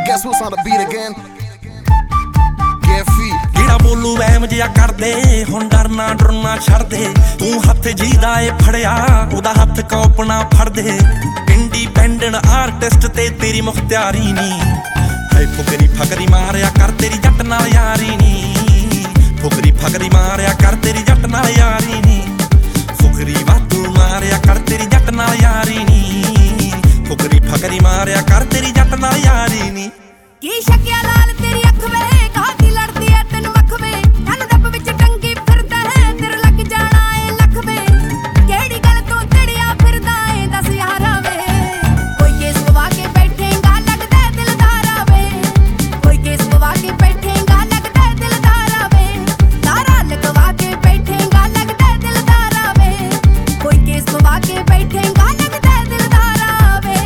guess who's on the beat again? Get free. ਜਿਹੜਾ ਬੋਲੂ ਵਹਿਮ ਜਿਹਾ ਕਰਦੇ ਹੁਣ ਡਰਨਾ ਡਰਨਾ ਛੱਡਦੇ ਤੂੰ ਹੱਥ ਜਿਹਦਾ ਏ ਫੜਿਆ ਉਹਦਾ ਹੱਥ ਕੌਪਣਾ ਫੜਦੇ ਇੰਡੀਪੈਂਡੈਂਟ ਆਰਟਿਸਟ ਤੇ ਤੇਰੀ ਮੁਖਤਿਆਰੀ ਨੀ ਹਾਏ ਫੁਕਰੀ ਫਕਰੀ ਮਾਰਿਆ ਕਰ ਤੇਰੀ ਜੱਟ ਨਾਲ ਯਾਰੀ ਨੀ ਫੁਕਰੀ ਫਕਰੀ ਮਾਰਿਆ ਕਰ ਤੇਰੀ ਜੱਟ ਨਾਲ ਯਾਰੀ ਨੀ ਫੁਕਰੀ ਵਾਤੂ ਮਾਰਿਆ ਕਰ ਤੇਰੀ ਜੱਟ ਨਾਲ ਯਾਰੀ ਨੀ ਫੁਕਰੀ ਫਕਰੀ ਮਾਰਿਆ ਕਰ ਤੇਰੀ ਜੱਟ ਨਾਲ ਯਾਰੀ ਨੀ ਕੀ ਸ਼ੱਕਿਆ ਲਾਲ ਤੇਰੀ ਅੱਖ ਵੇ ਕਾਹਦੀ ਲੜਦੀ ਐ ਤੈਨੂੰ ਅੱਖ ਵੇ ਤੈਨੂੰ ਡੱਬ ਵਿੱਚ ਟੰਗੀ ਫਿਰਦਾ ਹੈ ਤੇਰੇ ਲੱਗ ਜਾਣਾ ਏ ਲੱਖ ਵੇ ਕਿਹੜੀ ਗੱਲ ਤੋਂ ਤੜਿਆ ਫਿਰਦਾ ਏ ਦੱਸ ਯਾਰਾ ਵੇ ਕੋਈ ਕੇਸ ਪਵਾ ਕੇ ਬੈਠੇਗਾ ਲੱਗਦਾ ਦਿਲਦਾਰਾ ਵੇ ਕੋਈ ਕੇਸ ਪਵਾ ਕੇ ਬੈਠੇਗਾ ਲੱਗਦਾ ਦਿਲਦਾਰਾ ਵੇ ਤਾਰਾ ਲਗਵਾ ਕੇ ਬੈਠੇਗਾ ਲੱਗਦਾ ਦਿਲਦਾਰਾ ਵੇ ਕੋਈ ਕੇਸ ਪਵਾ ਕੇ ਬੈਠੇਗਾ ਲੱਗਦਾ ਦਿਲਦਾਰਾ ਵੇ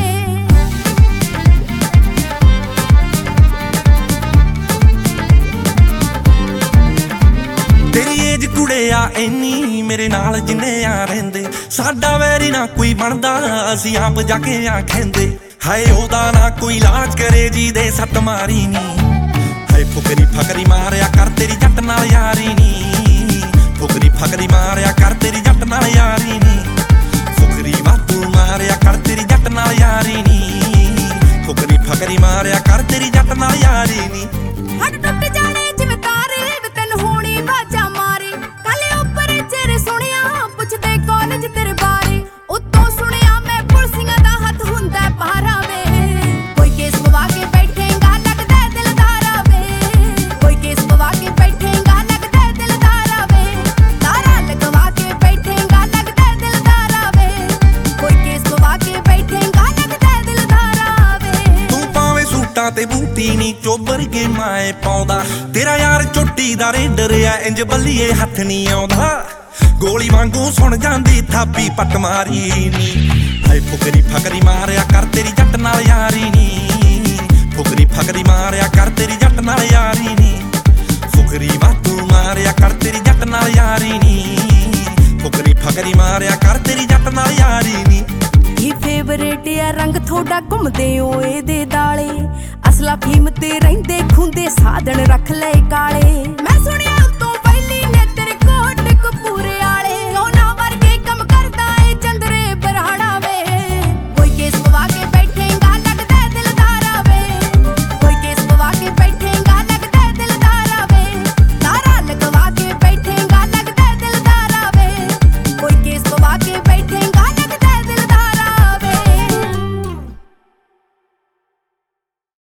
ਤੇਰੀ ਏਜ ਕੁੜਿਆ ਇੰਨੀ ਮੇਰੇ ਨਾਲ ਜਿੰਨੇ ਆ ਰਹਿੰਦੇ ਸਾਡਾ ਵੈਰੀ ਨਾ ਕੋਈ ਬਣਦਾ ਅਸੀਂ ਆਪ ਜਾ ਕੇ ਆ ਖੈਂਦੇ ਹਾਏ ਉਹਦਾ ਨਾ ਕੋਈ ਇਲਾਜ ਕਰੇ ਜੀ ਦੇ ਸੱਟ ਮਾਰੀ ਨੀ ਹਾਏ ਫੁਕਰੀ ਫਕਰੀ ਮਾਰਿਆ ਕਰ ਤੇਰੀ ਜੱਟ ਨਾਲ ਯਾਰੀ ਨੀ ਫੁਕਰੀ ਫਕਰੀ ਮਾਰਿਆ ਕਰ ਤੇਰੀ ਜੱਟ ਨਾਲ ਯਾਰੀ ਨੀ ਫੁਕਰੀ ਵਾਤੂ ਮਾਰਿਆ ਕਰ ਤੇਰੀ ਜੱਟ ਨਾਲ ਯਾਰੀ ਨੀ ਫੁਕਰੀ ਫਕਰੀ ਮਾਰਿਆ ਕਰ ਤੇਰੀ ਜੱਟ ਨਾਲ ਯਾਰੀ ਨੀ ਹੱਡ ਟੁੱਟ ਜਾਣੇ ਜਿਵੇਂ ਤਾਰੇ ਵੇ ਤੈਨੂੰ ਹੋਣੀ ਬਾਜਾ ਮਾਰੇ ਕਾਲੇ ਉੱਪਰ ਚਿਹਰੇ ਸੁਣਿਆ ਪੁੱਛਦੇ ਕਾਲਜ ਤੇਰੇ ਬਾਰੇ ਉੱਤੋਂ ਸੁਣਿਆ ਮੈਂ ਪੁਲਸੀਆਂ ਦਾ ਹੱਥ ਹੁੰਦਾ ਪਹਾਰਾ ਵੇ ਕੋਈ ਕੇਸ ਪਵਾ ਕੇ ਬੈਠੇਗਾ ਲੱਗਦਾ ਦਿਲਦਾਰਾ ਵੇ ਕੋਈ ਕੇਸ ਪਵਾ ਕੇ ਬੈਠੇਗਾ ਲੱਗਦਾ ਦਿਲਦਾਰਾ ਵੇ ਤਾਰਾ ਲਗਵਾ ਕੇ ਬੈਠੇਗਾ ਲੱਗਦਾ ਦਿਲਦਾਰਾ ਵੇ ਕੋਈ ਕੇਸ ਪਵਾ ਕੇ ਬੈਠੇਗਾ ਲੱਗਦਾ ਦਿਲਦਾਰਾ ਵੇ ਤੂੰ ਪਾਵੇਂ ਸੂਟਾਂ ਤੇ ਬੂਟੀ ਨੀ ਚੋਬਰ ਕੇ ਮਾਏ ਪਾਉਂਦਾ ਤੇਰਾ ਯਾਰ ਚੋਟੀ ਦਾ ਰੇਡਰ ਆ ਇੰਜ ਬੱਲੀਏ ਹੱਥ ਨੀ ਆਉਂਦਾ ਗੋਲੀ ਵਾਂਗੂ ਸੁਣ ਜਾਂਦੀ ਥਾਪੀ ਪੱਟ ਮਾਰੀ ਨੀ ਹਾਏ ਫੁਕਰੀ ਫਕਰੀ ਮਾਰਿਆ ਕਰ ਤੇਰੀ ਜੱਟ ਨਾਲ ਯਾਰੀ ਨੀ ਫੁਕਰੀ ਫਕਰੀ ਮਾਰਿਆ ਕਰ ਤੇਰੀ ਜੱਟ ਨਾਲ ਯਾਰੀ ਨੀ ਫੁਕਰੀ ਵਾਤੂ ਮਾਰਿਆ ਕਰ ਤੇਰੀ ਜੱਟ ਨਾਲ ਯਾਰੀ ਨੀ ਫੁਕਰੀ ਫਕਰੀ ਮਾਰਿਆ ਕਰ ਤੇਰੀ ਜੱਟ ਨਾਲ ਯਾਰੀ ਨੀ ਇਹ ਫੇਵਰੇਟ ਆ ਰੰਗ ਥੋੜਾ ਘੁੰਮਦੇ ਓ ਇਹਦੇ ਦਾਲੇ ਅਸਲਾ ਫੀਮ ਤੇ ਰਹਿੰਦੇ ਖੁੰਦੇ ਸਾਧਨ ਰੱਖ ਲਏ ਕਾਲੇ ਮੈਂ ਸੁਣਿਆ